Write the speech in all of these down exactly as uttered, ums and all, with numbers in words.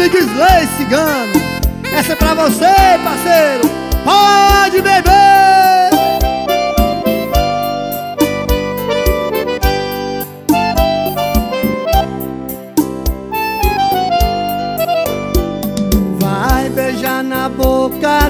amigo Isley Cigano. Essa é pra você, parceiro. Pode beber. Vai beijar na boca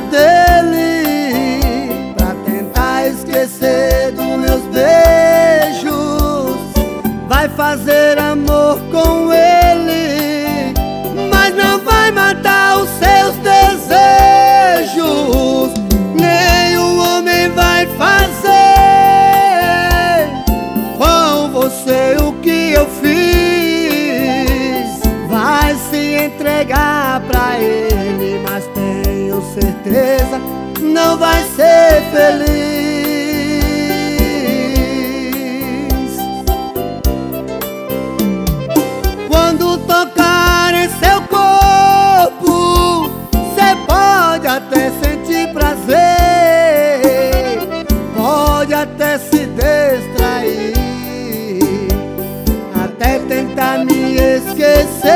dele pra tentar esquecer dos meus beijos. Vai fazer amor com ele, mas não vai matar os seus desejos. Nenhum homem vai fazer com você o que eu fiz. Vai se entregar pra ele, mas tenho certeza não vai ser feliz. Quando tocar em seu corpo, cê pode até sentir prazer, pode até se distrair, até tentar me esquecer.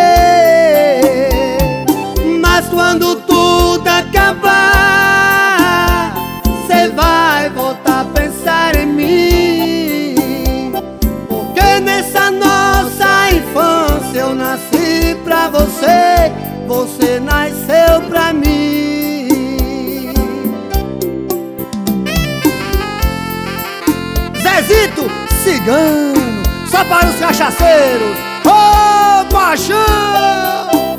Mas quando tudo acabar, cê vai voltar a pensar em mim, porque nessa nossa infância eu nasci pra você, você nasceu pra mim. Zezito Cigano, só para os cachaceiros. Ô, oh, paixão!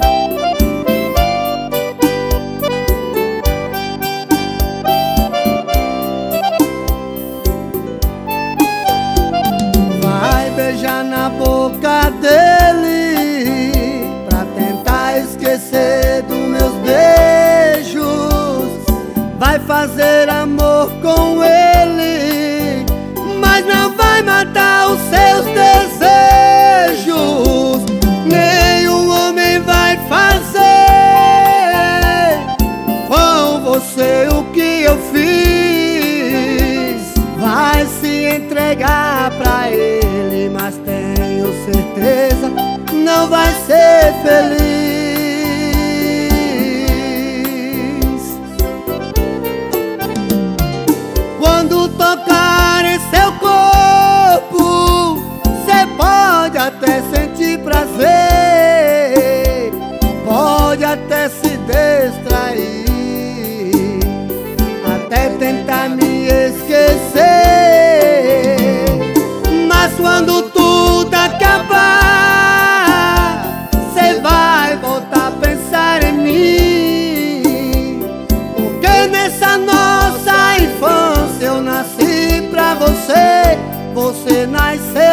Vai beijar na boca dele pra tentar esquecer dos meus beijos. Vai fazer amor com ele, mas não vai matar os seus desejos. Nenhum homem vai fazer com você o que eu fiz. Vai se entregar pra ele, mas tenho certeza não vai ser feliz. Quando tocar em seu corpo, cê pode até sentir prazer, pode até se distrair, até tentar me esquecer. Mas quando tudo acabar, cê vai voltar a pensar em mim, porque nessa nossa infância eu nasci pra você, você nasceu